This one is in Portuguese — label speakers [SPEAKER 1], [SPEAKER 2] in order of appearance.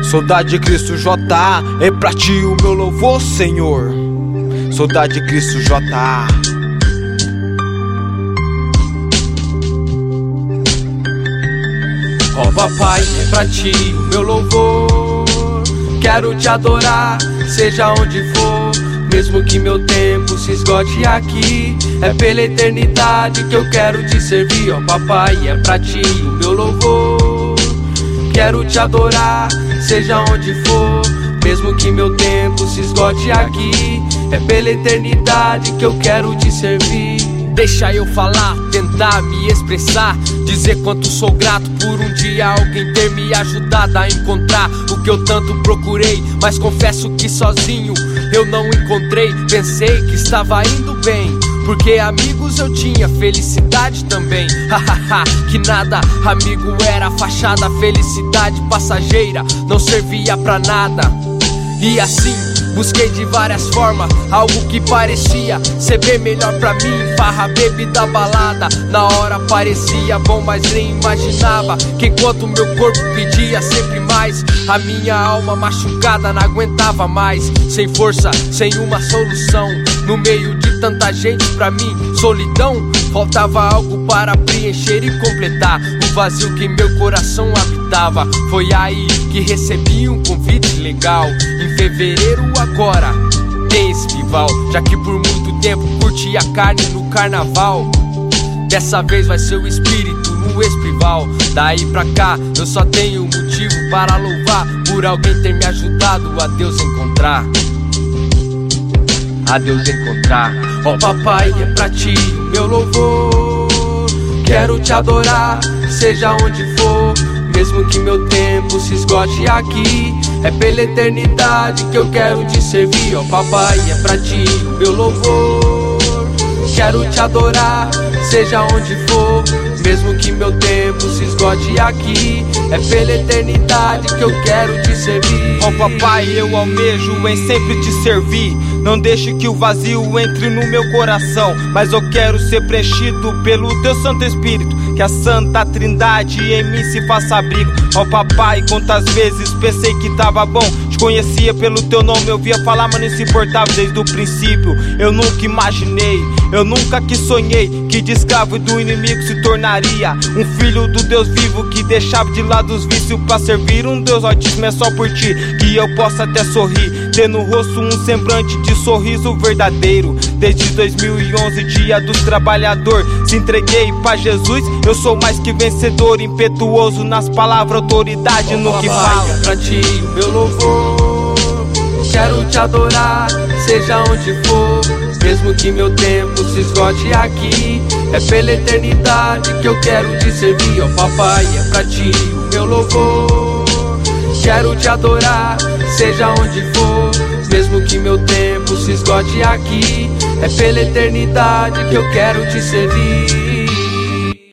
[SPEAKER 1] Saudade de Cristo J, é pra ti o meu louvor, Senhor. Saudade de Cristo J.
[SPEAKER 2] Ó papai, é pra ti o meu louvor. Quero te adorar, seja onde for. Mesmo que meu tempo se esgote aqui, é pela eternidade que eu quero te servir. Ó papai, é pra ti o meu louvor. Quero te adorar, seja onde for. Mesmo que meu tempo se esgote aqui, é pela eternidade que eu quero te servir. Deixa eu falar, tentar me expressar, dizer quanto sou grato por um dia alguém ter me ajudado a encontrar o que eu tanto procurei. Mas confesso que sozinho eu não encontrei. Pensei que estava indo bem, porque amigos eu tinha, felicidade também. Hahaha, que nada, amigo era fachada. Felicidade passageira, não servia pra nada. E assim, busquei de várias formas algo que parecia ser bem melhor pra mim. Farra, bebida, balada, na hora parecia bom, mas nem imaginava que enquanto meu corpo pedia sempre mais, a minha alma machucada não aguentava mais. Sem força, sem uma solução, no meio de tanta gente pra mim, solidão. Faltava algo para preencher e completar o vazio que meu coração habitava. Foi aí que recebi um convite legal. Em fevereiro agora tem festival, já que por muito tempo curti a carne no carnaval. Dessa vez vai ser o espírito no espival. Daí pra cá eu só tenho motivo para louvar por alguém ter me ajudado a Deus encontrar. A Deus encontrar. Ó papai, é pra ti o meu louvor. Quero te adorar, seja onde for. Mesmo que meu tempo se esgote aqui, é pela eternidade que eu quero te servir. Ó papai, é pra ti o meu louvor. Quero te adorar, seja onde for. Mesmo que meu tempo se esgote aqui, é pela eternidade que eu quero te servir.
[SPEAKER 1] Ó papai, eu almejo em sempre te servir. Não deixe que o vazio entre no meu coração, mas eu quero ser preenchido pelo teu Santo Espírito. Que a Santa Trindade em mim se faça abrigo. Ó papai, quantas vezes pensei que tava bom. Te conhecia pelo teu nome, eu via falar, mas não se importava desde o princípio. Eu nunca imaginei, eu nunca que sonhei que de escravo do inimigo se tornaria um filho do Deus vivo, que deixava de lado os vícios pra servir um Deus altíssimo. É só por ti que eu posso até sorrir, ter no rosto um semblante de sorriso verdadeiro. Desde 2011, dia dos trabalhadores, se entreguei pra Jesus. Eu sou mais que vencedor, impetuoso nas palavras, autoridade no que faz.
[SPEAKER 2] Pra ti o meu louvor. Quero te adorar, seja onde for. Mesmo que meu tempo se esgote aqui, é pela eternidade que eu quero te servir. Ó papai, é pra ti o meu louvor. Quero te adorar, seja onde for. Mesmo que meu tempo se esgote aqui, é pela eternidade que eu quero te servir.